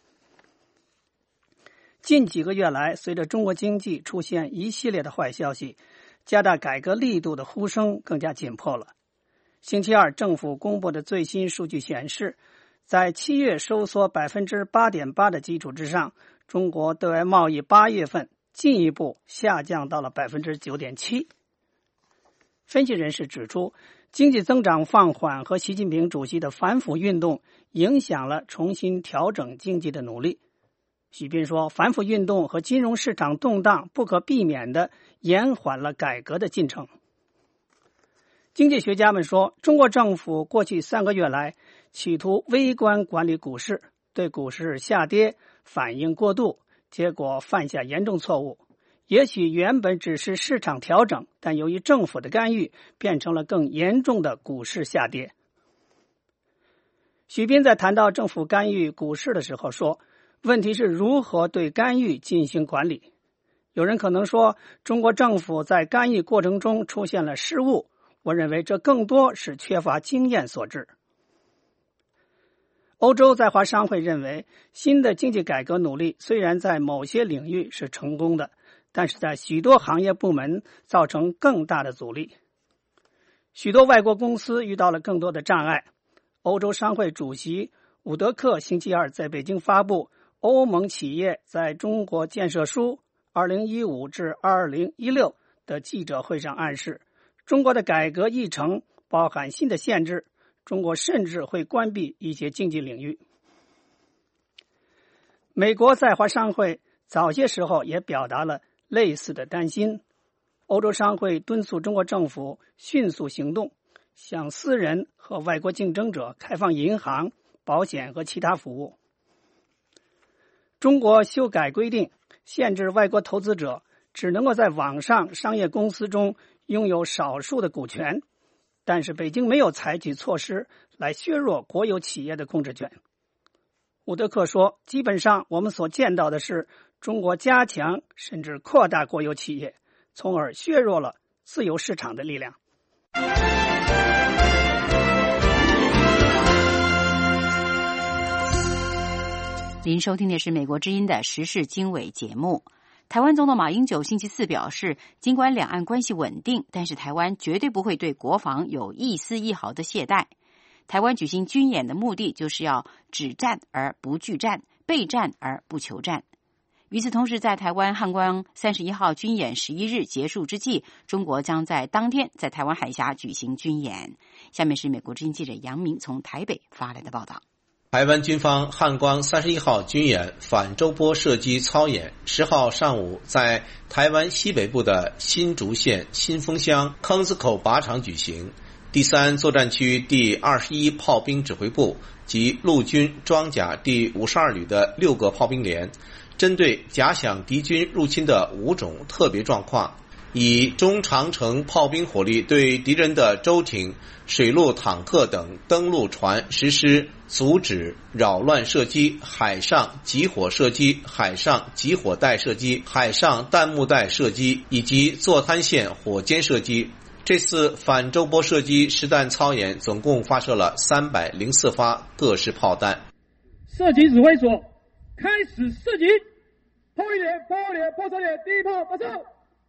近几个月来，随着中国经济出现一系列的坏消息，加大改革力度的呼声更加紧迫了。星期二，政府公布的最新数据显示，在7月收缩 8.8% 的基础之上，中国对外贸易8月份进一步下降到了 9.7%。分析人士指出，经济增长放缓和习近平主席的反腐运动影响了重新调整经济的努力。许斌说，反腐运动和金融市场动荡不可避免地延缓了改革的进程。经济学家们说，中国政府过去3个月来企图微观管理股市，对股市下跌反应过度，结果犯下严重错误。也许原本只是市场调整，但由于政府的干预，变成了更严重的股市下跌。许斌在谈到政府干预股市的时候说，问题是如何对干预进行管理。有人可能说，中国政府在干预过程中出现了失误，我认为这更多是缺乏经验所致。欧洲在华商会认为，新的经济改革努力虽然在某些领域是成功的，但是在许多行业部门造成更大的阻力。许多外国公司遇到了更多的障碍。欧洲商会主席伍德克星期二在北京发布欧盟企业在中国建设书2015至2016的记者会上暗示，中国的改革议程包含新的限制，中国甚至会关闭一些经济领域。美国在华商会早些时候也表达了类似的担心。欧洲商会敦促中国政府迅速行动，向私人和外国竞争者开放银行、保险和其他服务。中国修改规定，限制外国投资者只能够在网上商业公司中拥有少数的股权，但是北京没有采取措施来削弱国有企业的控制权。伍德克说，基本上我们所见到的是中国加强甚至扩大国有企业，从而削弱了自由市场的力量。 您收听的是美国之音的时事经纬节目。台湾总统马英九星期四表示，尽管两岸关系稳定，但是台湾绝对不会对国防有一丝一毫的懈怠。台湾举行军演的目的就是要只战而不拒战，备战而不求战。与此同时，在台湾汉光31号军演11日结束之际，中国将在当天在台湾海峡举行军演。下面是美国之音记者杨明从台北发来的报道。 台湾军方汉光31号军演反舟波射击操演10号上午在台湾西北部的新竹县新丰乡坑子口靶场举行。第3作战区第21炮兵指挥部及陆军装甲第52旅的6个炮兵连，针对假想敌军入侵的5种特别状况，以中长程炮兵火力对敌人的舟艇、水陆坦克等登陆船实施阻止、扰乱射击、海上集火射击、海上集火带射击、海上弹幕带射击以及坐滩线火箭射击。这次反舟波射击实弹操演总共发射了304发各式炮弹。 射击指挥所开始射击，炮一连，炮二连，炮三连，第一炮发射。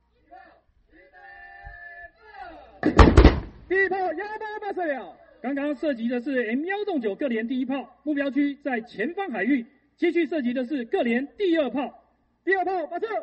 第一炮188发射了，刚刚射击的是 M109各连第一炮，目标区在前方海域，继续射击的是各连第二炮，第二炮发射。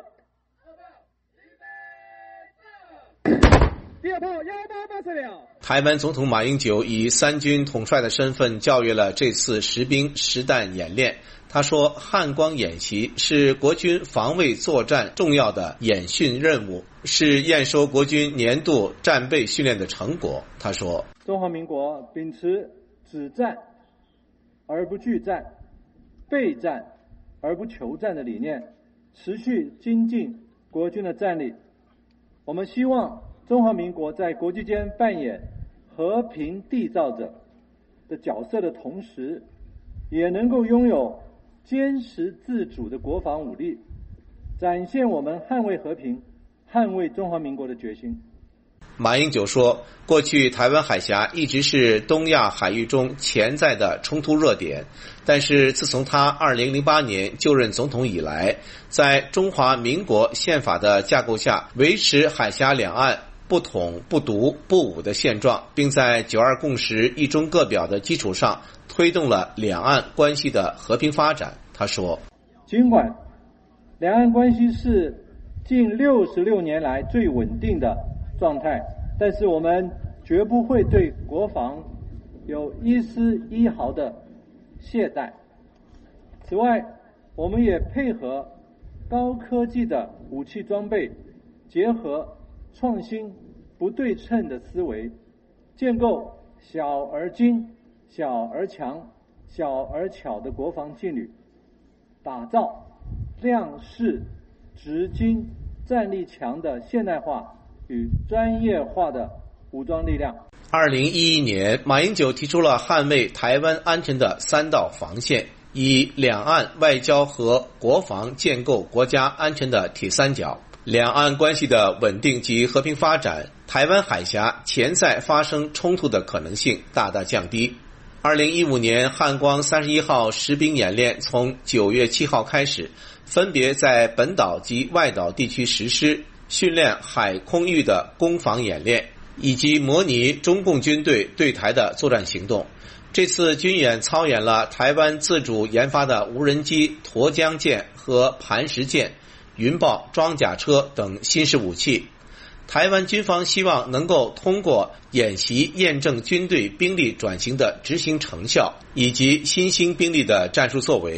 第二炮188发射了。 台湾总统马英九以3军统帅的身份教阅了这次实兵实弹演练。他说，汉光演习是国军防卫作战重要的演训任务，是验收国军年度战备训练的成果。他说， 中华民国秉持只战而不拒战，备战而不求战的理念，持续精进国军的战力。我们希望中华民国在国际间扮演和平缔造者的角色的同时，也能够拥有坚实自主的国防武力，展现我们捍卫和平、捍卫中华民国的决心。 马英九说，过去台湾海峡一直是东亚海域中潜在的冲突热点，但是自从他2008年就任总统以来，在中华民国宪法的架构下，维持海峡两岸不统、不独、不武的现状，并在9·2共识一中各表的基础上推动了两岸关系的和平发展。他说， 尽管两岸关系是近66年来最稳定的状态，但是我们绝不会对国防有一丝一毫的懈怠。此外，我们也配合高科技的武器装备，结合创新不对称的思维，建构小而精、小而强、小而巧的国防劲旅，打造量式、直精、战力强的现代化与专业化的武装力量。 2011年，马英九提出了捍卫台湾安全的3道防线，以两岸外交和国防建构国家安全的铁三角。两岸关系的稳定及和平发展，台湾海峡潜在发生冲突的可能性大大降低。2015年汉光31号实兵演练从9月7号开始，分别在本岛及外岛地区实施，训练海空域的攻防演练，以及模拟中共军队对台的作战行动。这次军演操演了台湾自主研发的无人机沱江舰和磐石舰、云豹装甲车等新式武器。台湾军方希望能够通过演习验证军队兵力转型的执行成效，以及新兴兵力的战术作为。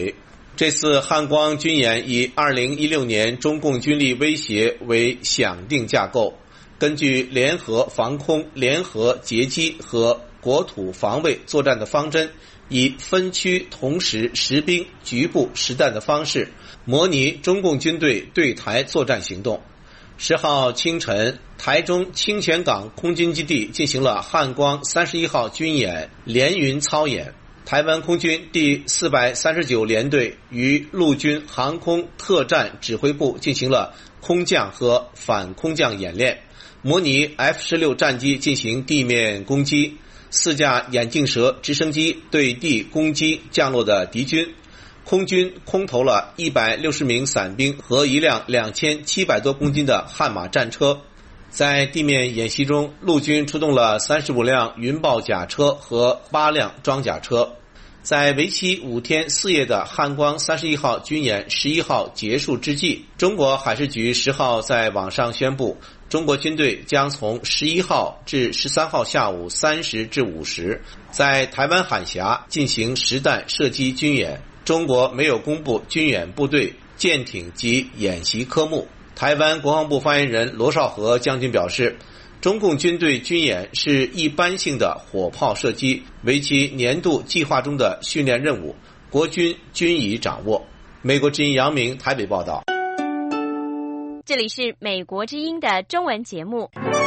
这次汉光军演以2016年中共军力威胁为响定架构，根据联合防空、联合截击和国土防卫作战的方针，以分区同时实兵、局部实弹的方式，模拟中共军队对台作战行动。10号清晨，台中清泉港空军基地进行了汉光31号军演联云操演。台湾空军第439联队与陆军航空特战指挥部进行了空降和反空降演练，模拟 F-16 战机进行地面攻击，4架眼镜蛇直升机对地攻击降落的敌军。空军空投了160名伞兵和一辆2700多公斤的悍马战车。在地面演习中，陆军出动了35辆云豹甲车和8辆装甲车。在为期5天4夜的汉光31号军演11号结束之际，中国海事局10号在网上宣布，中国军队将从11号至13号下午3时至5时，在台湾海峡进行实弹射击军演。中国没有公布军演部队、舰艇及演习科目。台湾国防部发言人罗绍和将军表示，中共军队军演是一般性的火炮射击，为其年度计划中的训练任务，国军均已掌握。美国之音杨明台北报道。 这里是美国之音的中文节目。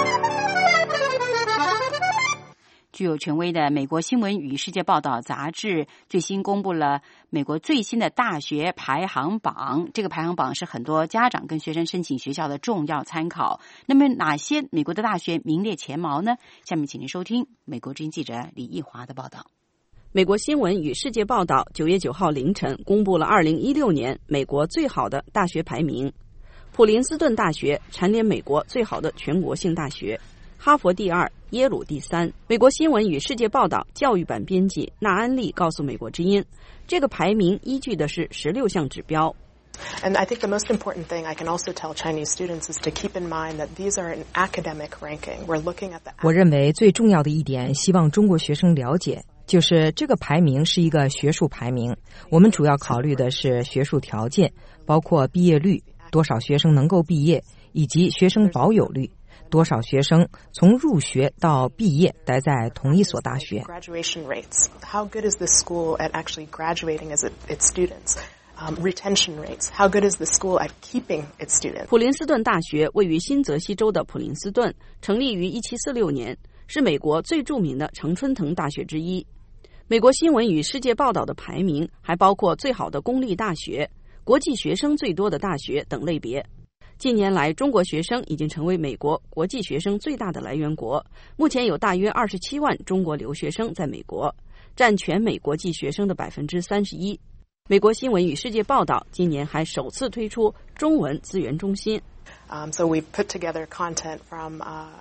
具有权威的美国新闻与世界报道杂志最新公布了美国最新的大学排行榜，这个排行榜是很多家长跟学生申请学校的重要参考。那么哪些美国的大学名列前茅呢？下面请您收听美国之音记者李义华的报道。 美国新闻与世界报道9月9号凌晨公布了2016年美国最好的大学排名，普林斯顿大学蝉联美国最好的全国性大学，哈佛第2，耶鲁第3。美国新闻与世界报道教育版编辑纳安利告诉美国之音，这个排名依据的是16项指标。 And I think the most important thing I can also tell Chinese students is to keep in mind that these are an academic ranking. We're looking at the... 我认为最重要的一点，希望中国学生了解，就是这个排名是一个学术排名。我们主要考虑的是学术条件，包括毕业率，多少学生能够毕业，以及学生保有率。多少学生从入学到毕业待在同一所大学 Graduation rates. How good is the school at actually graduating as its students? Retention rates. How good is the school at keeping its students? 普林斯顿大学位于新泽西州的普林斯顿，成立于1746年，是美国最著名的常春藤大学之一。美国新闻与世界报道的排名还包括最好的公立大学、国际学生最多的大学等类别。近年来，中国学生已经成为美国国际学生最大的来源国，目前有大约27万中国留学生在美国，占全美国际学生的31%。美国新闻与世界报道今年还首次推出中文资源中心。 So we've put together content from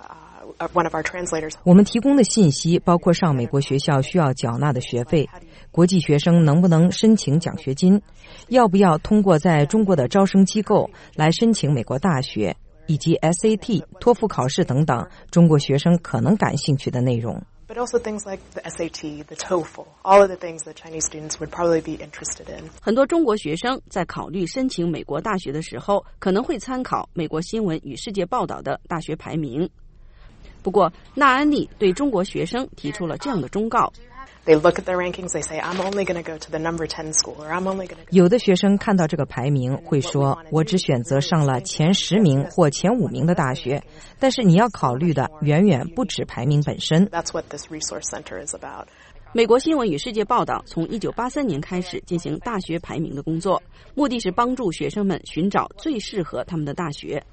one of our translators. 我们提供的信息包括上美国学校需要缴纳的学费，国际学生能不能申请奖学金，要不要通过在中国的招生机构来申请美国大学，以及 SAT、托福考试等等中国学生可能感兴趣的内容。 But also things like the SAT, the TOEFL, all of the things that Chinese students would probably be interested in. 很多中国学生在考虑申请美国大学的时候，可能会参考美国新闻与世界报道的大学排名。不过，纳安利对中国学生提出了这样的忠告。 They look at their rankings, they say, I'm only going to go to the number 10 school, or I'm only going to... 有的学生看到这个排名会说，我只选择上了前10名或前5名的大学，但是你要考虑的远远不止排名本身。 That's what this resource center is about. 美国新闻与世界报道从1983年开始进行大学排名的工作，目的是帮助学生们寻找最适合他们的大学。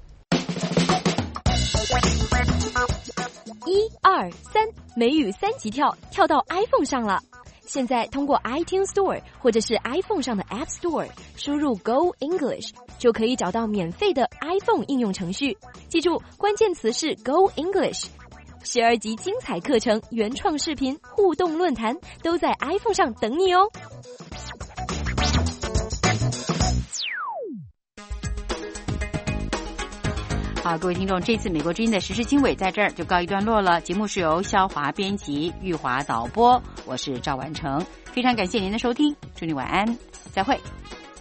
1、2、3，美语3级跳到 iPhone 上了。现在通过 iTunes Store 或者是 iPhone 上的 App Store 输入 Go English， 就可以找到免费的 iPhone 应用程序。记住，关键词是 Go English。12集精彩课程、原创视频、互动论坛都在 iPhone 上等你哦。 好，各位听众，这次美国之音的时事经纬在这儿就告一段落了。节目是由肖华编辑，玉华导播，我是赵婉成。非常感谢您的收听，祝你晚安，再会。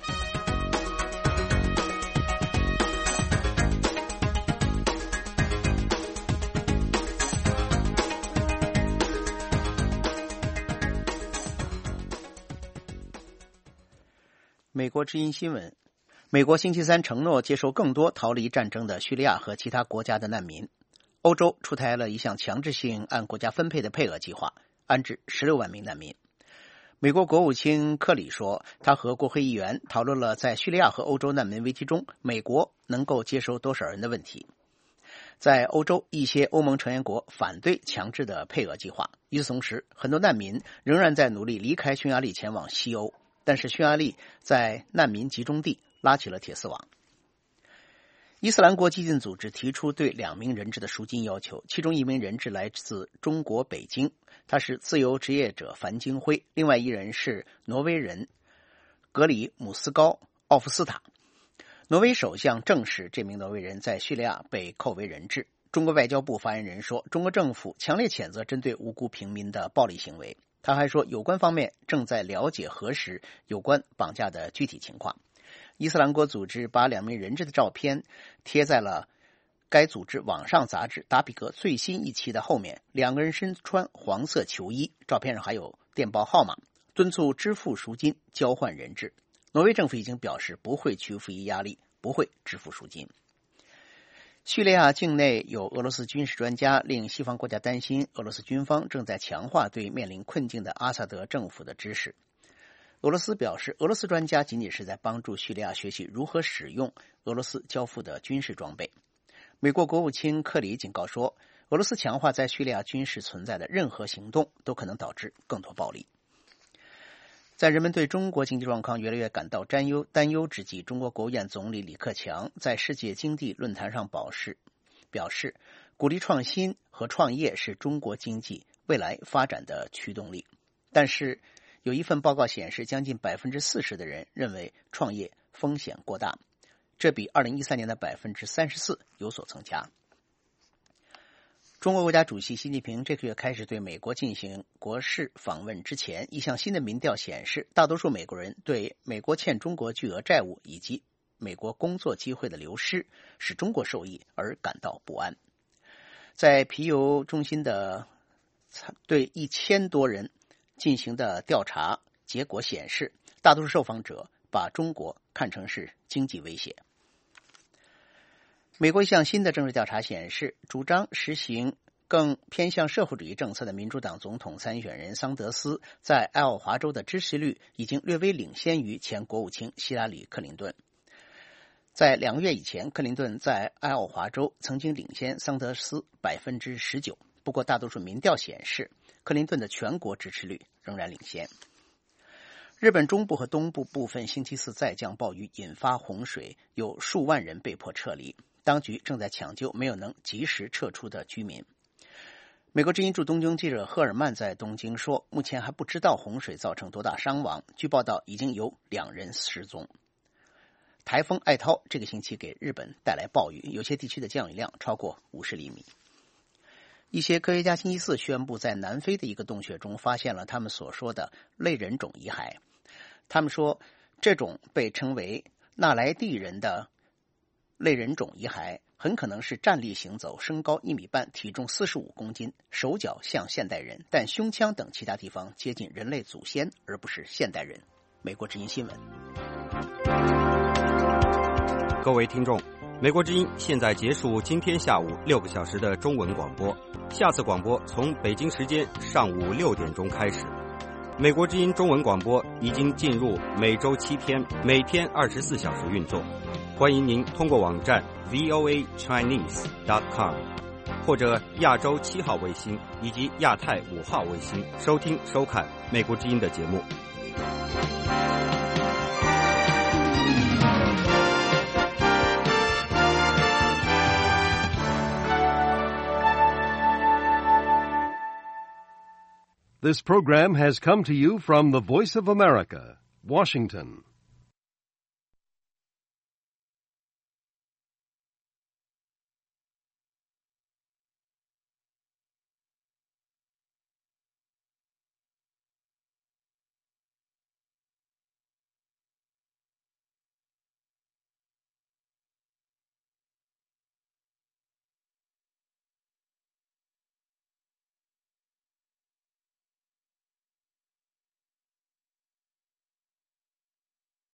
美国之音新闻，美国星期三承诺接收更多逃离战争的叙利亚和其他国家的难民。欧洲出台了一项强制性按国家分配的配额计划，安置16万名难民。美国国务卿克里说，他和国会议员讨论了在叙利亚和欧洲难民危机中，美国能够接收多少人的问题。在欧洲，一些欧盟成员国反对强制的配额计划。与此同时，很多难民仍然在努力离开匈牙利前往西欧，但是匈牙利在难民集中地拉起了铁丝网。伊斯兰国激进组织提出对2名人质的赎金要求，其中1名人质来自中国北京，他是自由职业者樊金辉，另外1人是挪威人格里姆斯高奥夫斯塔。挪威首相证实这名挪威人在叙利亚被扣为人质。中国外交部发言人说，中国政府强烈谴责针对无辜平民的暴力行为。他还说，有关方面正在了解核实有关绑架的具体情况。伊斯兰国组织把2名人质的照片贴在了该组织网上杂志《达比格》最新一期的后面，2个人身穿黄色球衣，照片上还有电报号码，敦促支付赎金交换人质。挪威政府已经表示不会屈服于压力，不会支付赎金。叙利亚境内有俄罗斯军事专家令西方国家担心，俄罗斯军方正在强化对面临困境的阿萨德政府的支持。俄罗斯表示，俄罗斯专家仅仅是在帮助叙利亚学习如何使用俄罗斯交付的军事装备。美国国务卿克里警告说，俄罗斯强化在叙利亚军事存在的任何行动都可能导致更多暴力。在人们对中国经济状况越来越感到担忧之际，中国国务院总理李克强在世界经济论坛上表示，鼓励创新和创业是中国经济未来发展的驱动力。但是，有一份报告显示，将近40%的人认为创业风险过大，这比2013年的34%有所增加。中国国家主席习近平这个月开始对美国进行国事访问之前，一项新的民调显示，大多数美国人对美国欠中国巨额债务以及美国工作机会的流失使中国受益而感到不安。在皮尤中心的对1000多人进行的调查结果显示，大多数受访者把中国看成是经济威胁。美国一项新的政治调查显示，主张实行更偏向社会主义政策的民主党总统参选人桑德斯在爱奥华州的支持率已经略微领先于前国务卿希拉里·克林顿。在2个月以前，克林顿在爱奥华州曾经领先桑德斯 19%， 不过大多数民调显示，克林顿的全国支持率仍然领先。日本中部和东部部分星期四再降暴雨，引发洪水，有数万人被迫撤离。当局正在抢救没有能及时撤出的居民。美国之音驻东京记者赫尔曼在东京说，目前还不知道洪水造成多大伤亡，据报道已经有2人失踪。台风艾涛这个星期给日本带来暴雨，有些地区的降雨量超过50厘米。一些科学家星期四宣布，在南非的一个洞穴中发现了他们所说的类人种遗骸。他们说，这种被称为纳莱蒂人的类人种遗骸很可能是站立行走，身高1米半，体重45公斤，手脚像现代人，但胸腔等其他地方接近人类祖先，而不是现代人。美国之音新闻。 各位听众，美国之音现在结束今天下午6个小时的中文广播，下次广播从北京时间上午6点钟开始。美国之音中文广播已经进入每周7天，每天24小时运作。欢迎您通过网站 voachinese.com 或者亚洲7号卫星以及亚太5号卫星收听收看美国之音的节目。 This program has come to you from the Voice of America, Washington.